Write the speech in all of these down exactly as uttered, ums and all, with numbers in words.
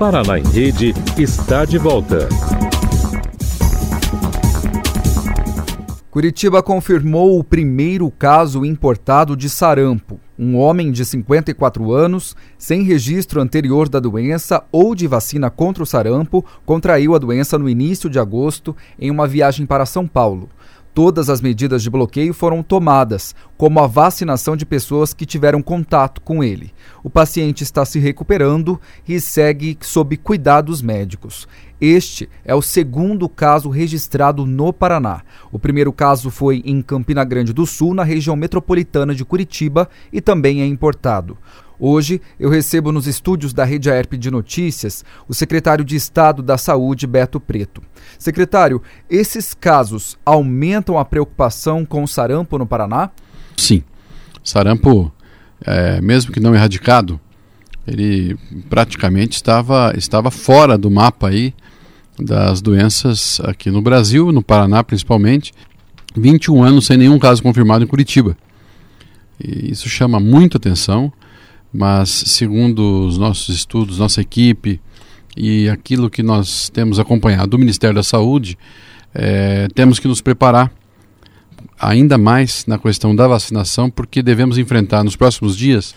Paraná em Rede está de volta. Curitiba confirmou o primeiro caso importado de sarampo. Um homem de cinquenta e quatro anos, sem registro anterior da doença ou de vacina contra o sarampo, contraiu a doença no início de agosto em uma viagem para São Paulo. Todas as medidas de bloqueio foram tomadas, como a vacinação de pessoas que tiveram contato com ele. O paciente está se recuperando e segue sob cuidados médicos. Este é o segundo caso registrado no Paraná. O primeiro caso foi em Campina Grande do Sul, na região metropolitana de Curitiba, e também é importado. Hoje, eu recebo nos estúdios da Rede Aerp de Notícias o secretário de Estado da Saúde, Beto Preto. Secretário, esses casos aumentam a preocupação com o sarampo no Paraná? Sim. Sarampo, é, mesmo que não erradicado, ele praticamente estava, estava fora do mapa aí das doenças aqui no Brasil, no Paraná principalmente. vinte e um anos sem nenhum caso confirmado em Curitiba. E isso chama muita atenção. Mas, segundo os nossos estudos, nossa equipe e aquilo que nós temos acompanhado do Ministério da Saúde, é, temos que nos preparar ainda mais na questão da vacinação, porque devemos enfrentar nos próximos dias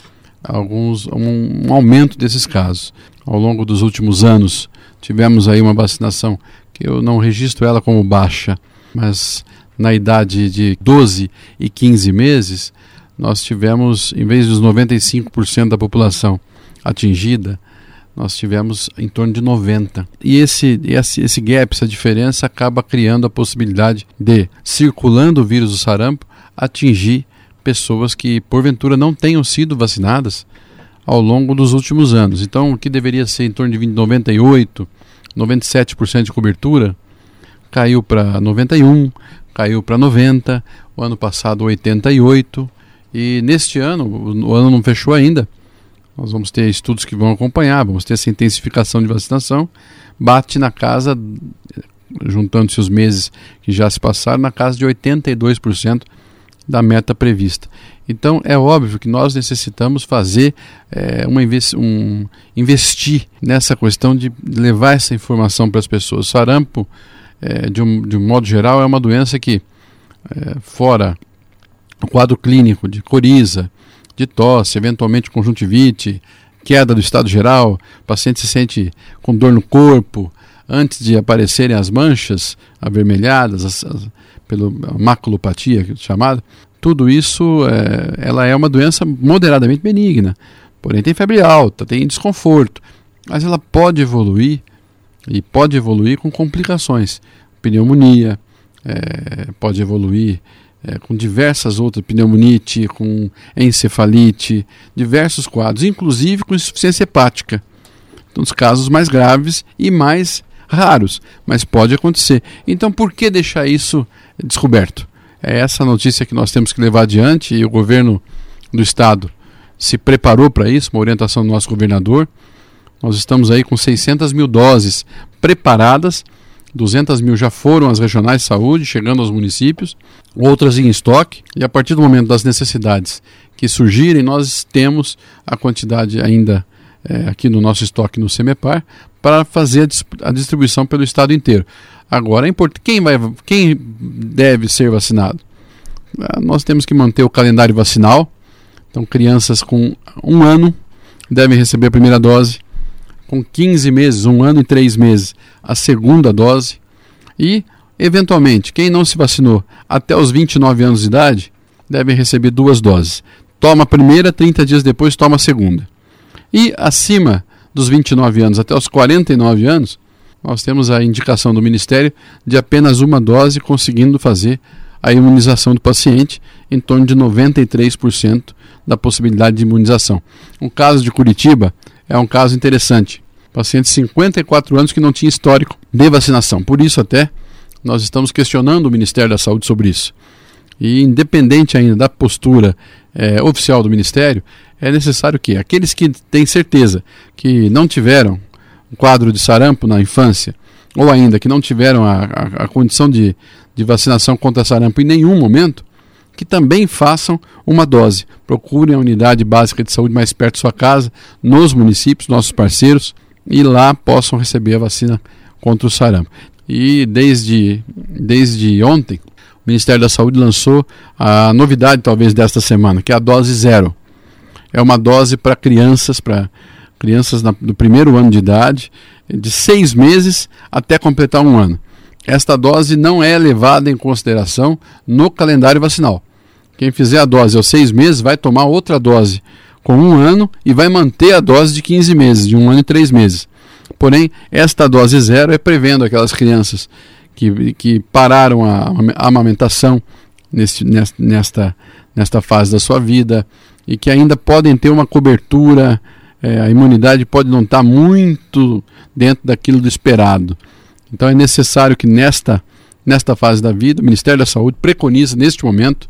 alguns, um, um aumento desses casos. Ao longo dos últimos anos, tivemos aí uma vacinação que eu não registro ela como baixa, mas na idade de doze e quinze meses, nós tivemos, em vez dos noventa e cinco por cento da população atingida, nós tivemos em torno de noventa por cento. E esse, esse, esse gap, essa diferença, acaba criando a possibilidade de, circulando o vírus do sarampo, atingir pessoas que, porventura, não tenham sido vacinadas ao longo dos últimos anos. Então, o que deveria ser em torno de noventa e oito por cento, noventa e sete por cento de cobertura, caiu para noventa e um por cento, caiu para noventa por cento, o ano passado oitenta e oito por cento. E neste ano, o ano não fechou ainda, nós vamos ter estudos que vão acompanhar, vamos ter essa intensificação de vacinação, bate na casa, juntando-se os meses que já se passaram, na casa de oitenta e dois por cento da meta prevista. Então é óbvio que nós necessitamos fazer, é, uma investi- um, investir nessa questão de levar essa informação para as pessoas. O sarampo, é, de, um, de um modo geral, é uma doença que, é, fora o quadro clínico de coriza, de tosse, eventualmente conjuntivite, queda do estado geral, o paciente se sente com dor no corpo, antes de aparecerem as manchas avermelhadas, as, as, pela maculopatia chamada, tudo isso é, ela é uma doença moderadamente benigna, porém tem febre alta, tem desconforto, mas ela pode evoluir, e pode evoluir com complicações, pneumonia, é, pode evoluir É, com diversas outras, pneumonite, com encefalite, diversos quadros, inclusive com insuficiência hepática. Então, os casos mais graves e mais raros, mas pode acontecer. Então, por que deixar isso descoberto? É essa notícia que nós temos que levar adiante, e o governo do estado se preparou para isso, uma orientação do nosso governador. Nós estamos aí com seiscentas mil doses preparadas, duzentas mil já foram às regionais de saúde, chegando aos municípios, outras em estoque, e a partir do momento das necessidades que surgirem, nós temos a quantidade ainda é, aqui no nosso estoque no Semepar para fazer a, dis- a distribuição pelo estado inteiro. Agora, é importante, quem, vai, quem deve ser vacinado? Ah, nós temos que manter o calendário vacinal, então crianças com um ano devem receber a primeira dose, com quinze meses, um ano e três meses, a segunda dose, e, eventualmente, quem não se vacinou até os vinte e nove anos de idade, deve receber duas doses. Toma a primeira, trinta dias depois toma a segunda. E, acima dos vinte e nove anos até os quarenta e nove anos, nós temos a indicação do Ministério de apenas uma dose, conseguindo fazer a imunização do paciente em torno de noventa e três por cento da possibilidade de imunização. O caso de Curitiba é um caso interessante. Paciente de cinquenta e quatro anos que não tinha histórico de vacinação. Por isso até nós estamos questionando o Ministério da Saúde sobre isso. E independente ainda da postura é, oficial do Ministério, é necessário que aqueles que têm certeza que não tiveram um quadro de sarampo na infância, ou ainda que não tiveram a, a, a condição de, de vacinação contra sarampo em nenhum momento, que também façam uma dose. Procurem a unidade básica de saúde mais perto de sua casa, nos municípios, nossos parceiros, e lá possam receber a vacina contra o sarampo. E desde, desde ontem, o Ministério da Saúde lançou a novidade talvez desta semana, que é a dose zero. É uma dose para crianças, para crianças na, do primeiro ano de idade, de seis meses até completar um ano. Esta dose não é levada em consideração no calendário vacinal. Quem fizer a dose aos seis meses vai tomar outra dose com um ano e vai manter a dose de quinze meses, de um ano e três meses. Porém, esta dose zero é prevendo aquelas crianças que, que pararam a, a amamentação neste, nesta, nesta fase da sua vida e que ainda podem ter uma cobertura, é, a imunidade pode não estar muito dentro daquilo do esperado. Então é necessário que nesta, nesta fase da vida, o Ministério da Saúde preconiza neste momento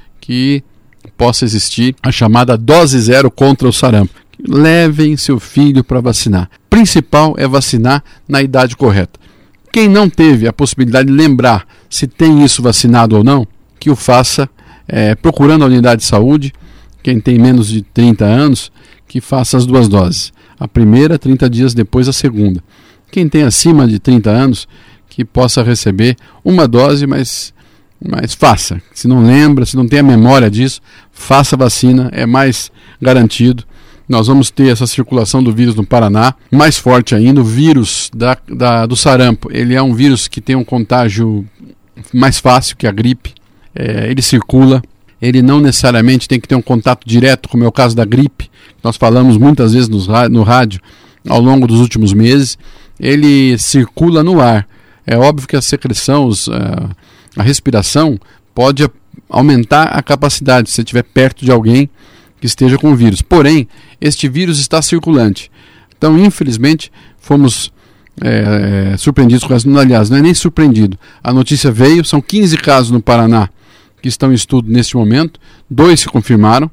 que possa existir a chamada dose zero contra o sarampo. Levem seu filho para vacinar. O principal é vacinar na idade correta. Quem não teve a possibilidade de lembrar se tem isso vacinado ou não, que o faça é, procurando a unidade de saúde. Quem tem menos de trinta anos, que faça as duas doses. A primeira, trinta dias depois, a segunda. Quem tem acima de trinta anos, que possa receber uma dose, mas, mas faça. Se não lembra, se não tem a memória disso, faça a vacina, é mais garantido. Nós vamos ter essa circulação do vírus no Paraná, mais forte ainda, o vírus da, da, do sarampo. Ele é um vírus que tem um contágio mais fácil que a gripe, é, ele circula, ele não necessariamente tem que ter um contato direto, como é o caso da gripe, nós falamos muitas vezes no, no rádio ao longo dos últimos meses. Ele circula no ar. É óbvio que a secreção, os, a, a respiração pode aumentar a capacidade se você estiver perto de alguém que esteja com o vírus. Porém, este vírus está circulante. Então, infelizmente, fomos é, surpreendidos com essa. Aliás, não é nem surpreendido. A notícia veio, são quinze casos no Paraná que estão em estudo neste momento, dois se confirmaram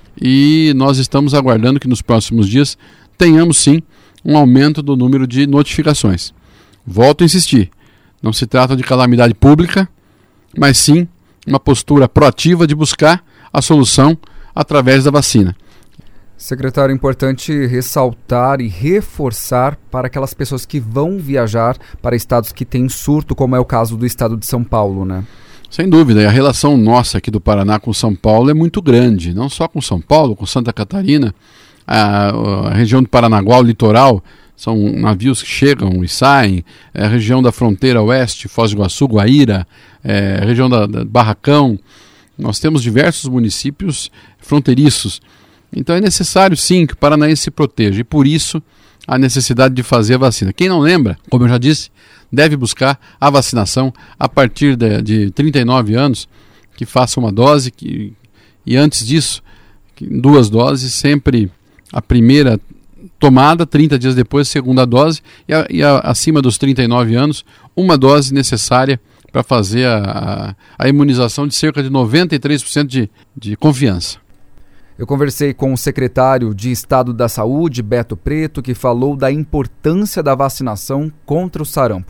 e nós estamos aguardando que nos próximos dias tenhamos sim um aumento do número de notificações. Volto a insistir, não se trata de calamidade pública, mas sim uma postura proativa de buscar a solução através da vacina. Secretário, é importante ressaltar e reforçar para aquelas pessoas que vão viajar para estados que têm surto, como é o caso do estado de São Paulo, né? Sem dúvida, e a relação nossa aqui do Paraná com São Paulo é muito grande, não só com São Paulo, com Santa Catarina, a, a região do Paranaguá, o litoral, são navios que chegam e saem, é a região da fronteira oeste, Foz do Iguaçu, Guaíra, é a região da, da Barracão, nós temos diversos municípios fronteiriços, então é necessário sim que o paranaense se proteja, e por isso a necessidade de fazer a vacina. Quem não lembra, como eu já disse, deve buscar a vacinação a partir de, de trinta e nove anos, que faça uma dose, que, e antes disso, que, duas doses, sempre a primeira tomada, trinta dias depois, a segunda dose, e, a, e a, acima dos trinta e nove anos, uma dose necessária para fazer a, a, a imunização de cerca de noventa e três por cento de, de confiança. Eu conversei com o secretário de Estado da Saúde, Beto Preto, que falou da importância da vacinação contra o sarampo.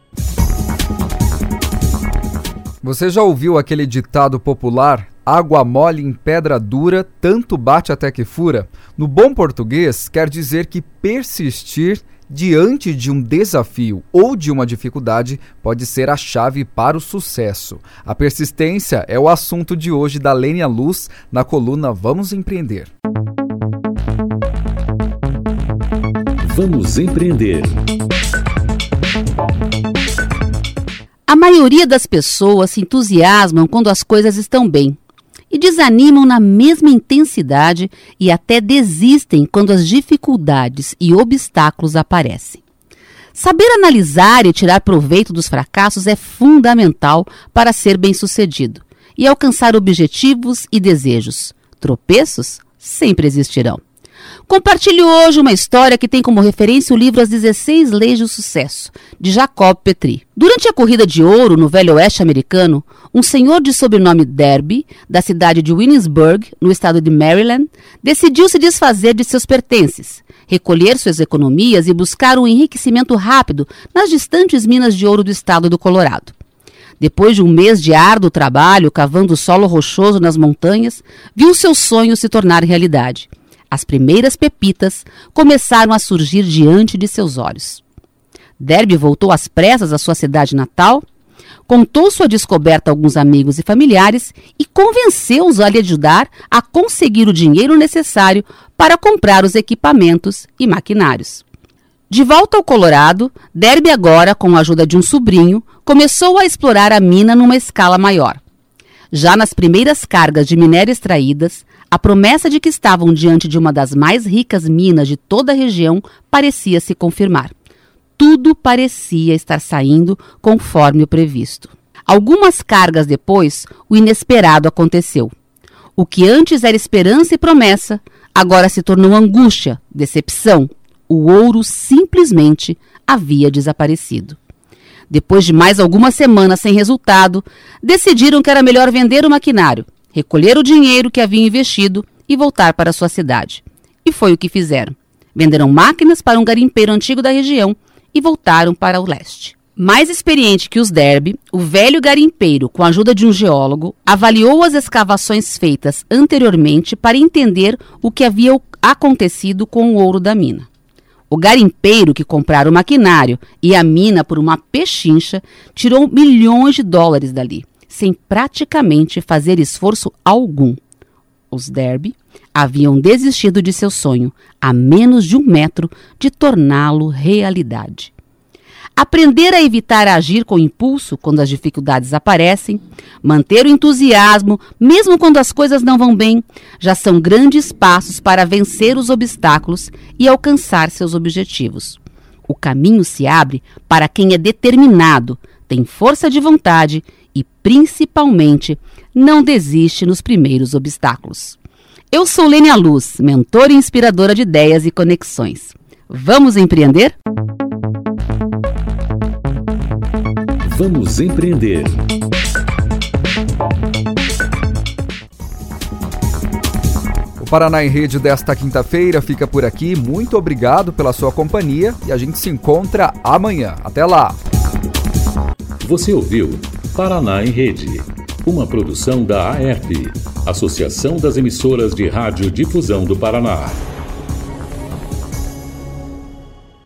Você já ouviu aquele ditado popular? Água mole em pedra dura, tanto bate até que fura? No bom português, quer dizer que persistir diante de um desafio ou de uma dificuldade pode ser a chave para o sucesso. A persistência é o assunto de hoje da Lênia Luz na coluna Vamos Empreender. Vamos Empreender. A maioria das pessoas se entusiasmam quando as coisas estão bem e desanimam na mesma intensidade e até desistem quando as dificuldades e obstáculos aparecem. Saber analisar e tirar proveito dos fracassos é fundamental para ser bem-sucedido e alcançar objetivos e desejos. Tropeços sempre existirão. Compartilho hoje uma história que tem como referência o livro As dezesseis Leis do Sucesso, de Jacob Petrie. Durante a corrida de ouro no Velho Oeste americano, um senhor de sobrenome Derby, da cidade de Williamsburg, no estado de Maryland, decidiu se desfazer de seus pertences, recolher suas economias e buscar um enriquecimento rápido nas distantes minas de ouro do estado do Colorado. Depois de um mês de árduo trabalho cavando solo rochoso nas montanhas, viu seu sonho se tornar realidade. As primeiras pepitas começaram a surgir diante de seus olhos. Derby voltou às pressas à sua cidade natal, contou sua descoberta a alguns amigos e familiares e convenceu-os a lhe ajudar a conseguir o dinheiro necessário para comprar os equipamentos e maquinários. De volta ao Colorado, Derby agora, com a ajuda de um sobrinho, começou a explorar a mina numa escala maior. Já nas primeiras cargas de minério extraídas, a promessa de que estavam diante de uma das mais ricas minas de toda a região parecia se confirmar. Tudo parecia estar saindo conforme o previsto. Algumas cargas depois, o inesperado aconteceu. O que antes era esperança e promessa, agora se tornou angústia, decepção. O ouro simplesmente havia desaparecido. Depois de mais algumas semanas sem resultado, decidiram que era melhor vender o maquinário, recolher o dinheiro que haviam investido e voltar para sua cidade. E foi o que fizeram. Venderam máquinas para um garimpeiro antigo da região e voltaram para o leste. Mais experiente que os Derby, o velho garimpeiro, com a ajuda de um geólogo, avaliou as escavações feitas anteriormente para entender o que havia acontecido com o ouro da mina. O garimpeiro que comprara o maquinário e a mina por uma pechincha tirou milhões de dólares dali, sem praticamente fazer esforço algum. Os Derby haviam desistido de seu sonho, a menos de um metro de torná-lo realidade. Aprender a evitar agir com impulso quando as dificuldades aparecem, manter o entusiasmo mesmo quando as coisas não vão bem, já são grandes passos para vencer os obstáculos e alcançar seus objetivos. O caminho se abre para quem é determinado, tem força de vontade e, principalmente, não desiste nos primeiros obstáculos. Eu sou Lênia Luz, mentora e inspiradora de ideias e conexões. Vamos empreender? Vamos empreender. O Paraná em Rede desta quinta-feira fica por aqui. Muito obrigado pela sua companhia e a gente se encontra amanhã. Até lá! Você ouviu Paraná em Rede, uma produção da A E P, Associação das Emissoras de Rádio Difusão do Paraná.